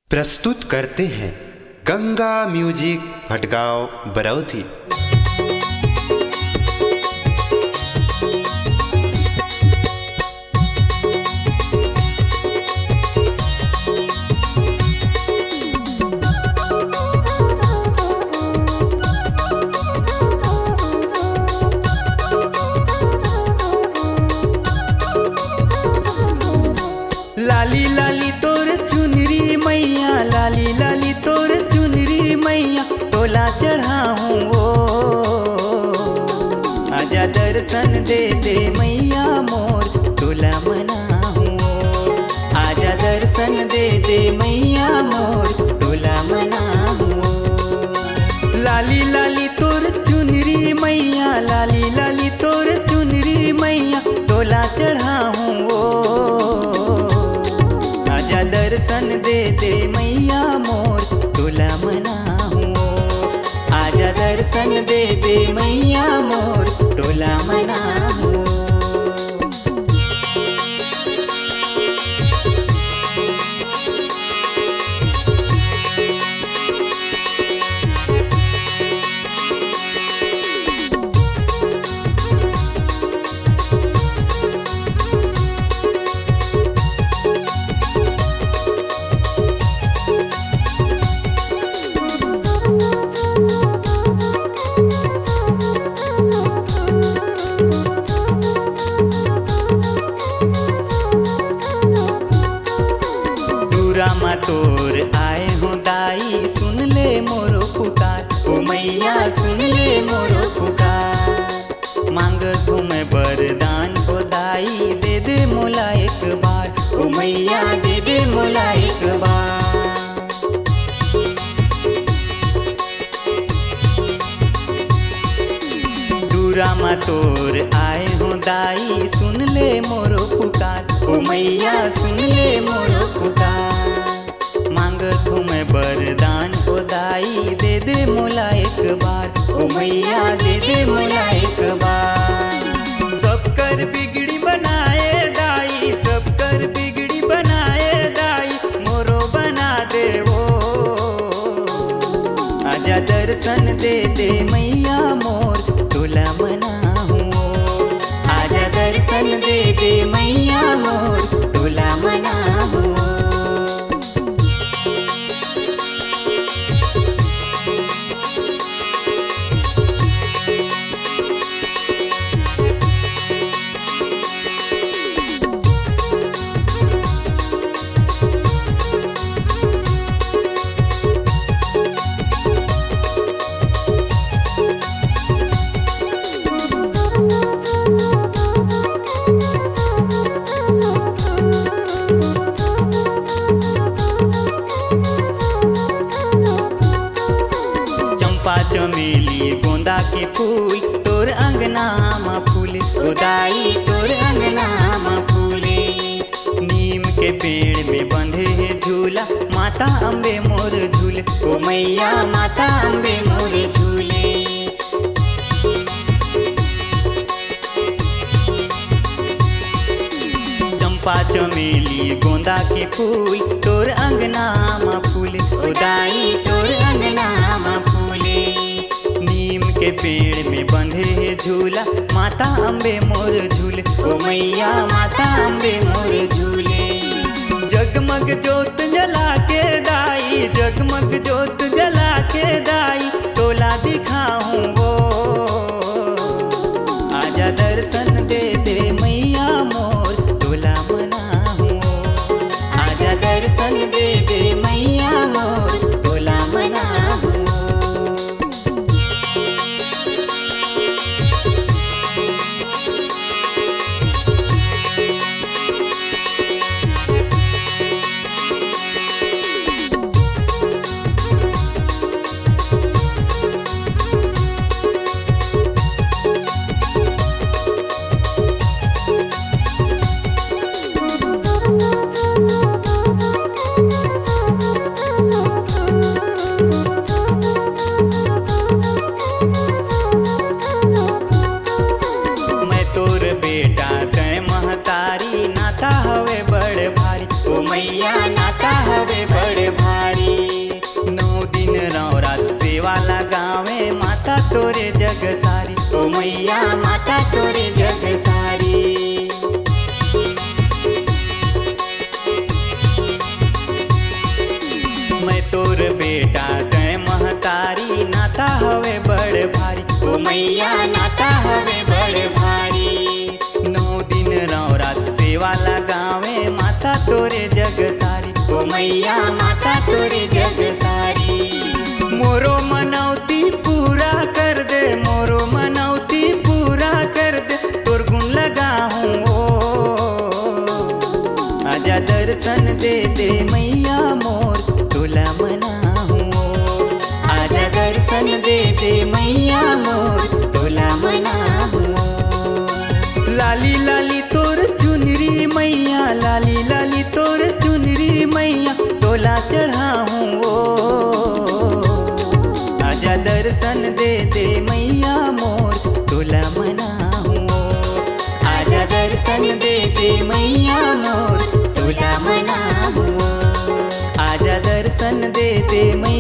प्रस्तुत करते हैं गंगा म्यूजिक भटगांव बरौधी। लाली लाली तोर चुनरी मैया, लाली लाली तोर चुनरी मैया, तोला चढ़ाऊं वो आजा दर्शन दे दे मैया मोर, तोला मनाऊं आजा दर्शन दे दे मैया मोर, तोला मनाऊं। लाली लाली तोर चुनरी मैया, लाली लाली तोर चुनरी मैया, तोला चढ़ाऊं वो आजा दर्शन दे दे मैया मोर, तोला मनाऊं आजा दर्शन दे दे मैया मोर, तोला मनाऊं। रामा तोर आए हो दाई, सुन ले मोरो पुकार, ओ मैया सुन ले मोरो पुकार। मांग तुम्हें वरदान को दाई, दे दे मोला एक बार, ओ मैया दे दे मोला एक बार। रामा तोर आए हो दाई, सुन ले मोरो पुकार, ओ मैया सुन ले मोरो पुकार। मांग तुम्हें वरदान को दाई, दे दे मोला एक बार, ओ मैया दे दे मोला एक बार। सब कर बिगड़ी बनाए दाई, सब कर बिगड़ी बनाए दाई, मोरो बना दे वो आजा दर्शन दे दे मैया मोर, तोला मनाऊं आजा दर्शन दे दे मैया मोर, तोला मनाऊं। चमेली गोंदा के फूल, तोर अंगना में फूले उदाई, तोर अंगना में फूले। नीम के पेड़ में बंधे है झूला, माता अम्बे मोर झूले, ओ मैया माता अम्बे मोर झूले। चंपा चमेली गोंदा के फूल, तोर अंगना में फूले उदाई, तोर अंगना में फूले। नीम के पेड़ में बंधे है झूला, माता अम्बे मोर झूले, ओ मैया माता अम्बे मोर झूले। जगमग जोत जला के दाई, जगमग जोत जला के दाई, तोला दिखाऊं वो आजा दर्शन दे दे मैया मोर, तोला मनाऊं आजा दर्शन दे दे मैया मोर, तोला मनाऊं। मैया माता तोरे जग सारी। मैं तोर बेटा तय महतारी नाता हवे बड़ भारी। ओ मैया नाता हवे बड़ भारी। 9 दिन राव रात सेवा लगावे माता तोरे जग सारी। ओ मैया माता तोरे जग सारी। मोरो मनौती पूरा कर दे, मोरो मनौती पूरा कर दे, तोर गुण लगाऊं ओ। आजा दर्शन दे दे मैया मोर तोला मनाऊं ओ। आजा दर्शन दे दे मैया मोर तोला मनाऊं ओ। लाली लाली तोर चुनरी मैया, लाली लाली तोर चुनरी मैया तोला चढ़ाऊं ओ। आजा दर्शन दे दे मैया मोर तोला मनाऊं ओ। आजा दर्शन दे दे मैया मोर तोला मनाऊं ओ। आजा दर्शन दे दे मैया